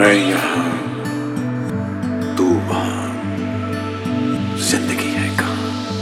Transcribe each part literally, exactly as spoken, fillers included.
मैं यहाँ, तू वहाँ, जिंदगी है कहाँ।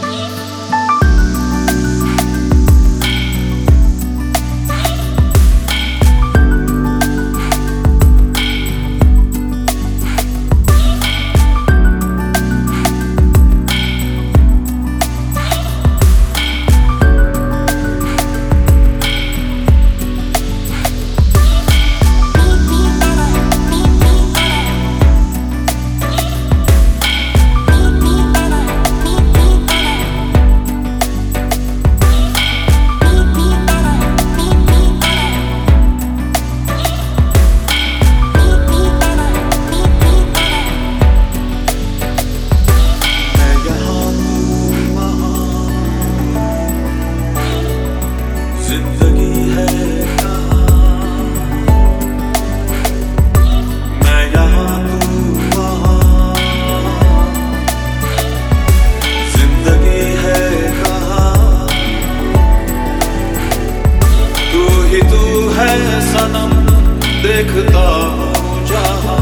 सनम देखता हूँ जहाँ,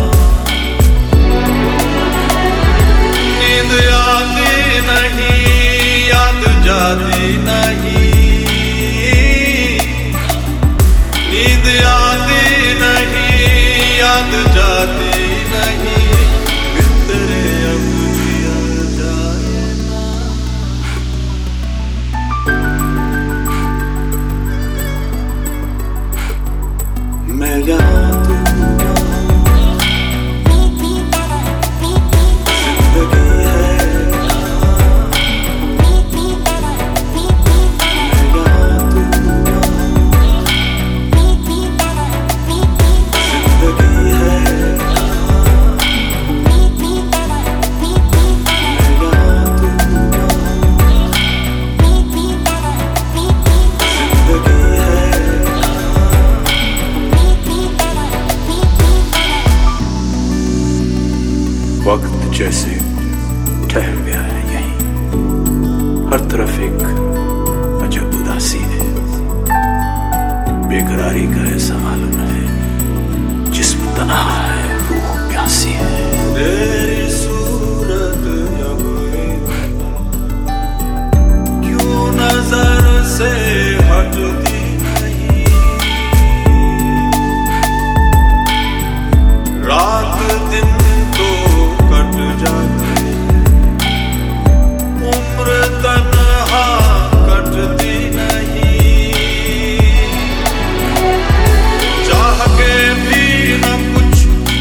नींद आती नहीं, याद जाती नहीं, नींद आती नहीं, याद जाती नहीं, बिन तेरे अब जिया जाए ना। मैं यहाँ तू वक्त जैसे ठहर गया है यहीं, हर तरफ एक अजब उदासी है, बेकरारी का ऐसा मालूम है, जिस्म तन्हा है, रूह प्यासी है। तेरी सूरत अब क्यों नजर से हटती नहीं, रात दिन तो कट जाते, उम्र तन्हा कटती नहीं, चाह के भी न कुछ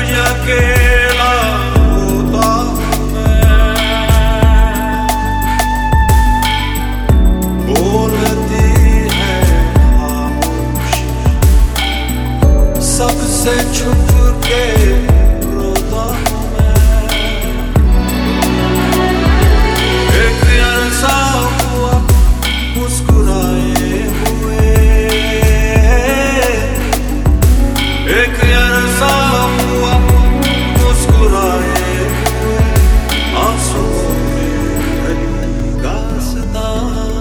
अकेला होता हूँ मैं। बोलती है खामोशी, सबसे छुप के रोता हूँ मैं। एक अरसा हुआ मुस्कुराए हुए, एक अरसा हुआ मुस्कुराए हुए, आंसुओं में भरी दास्तां।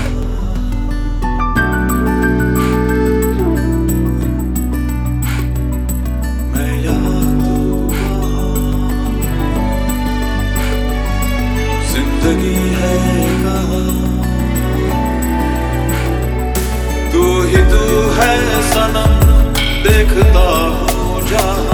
मैं याद हुआ, जिंदगी है कहाँ, तू ही तू है सनम, देखता हूँ जहाँ।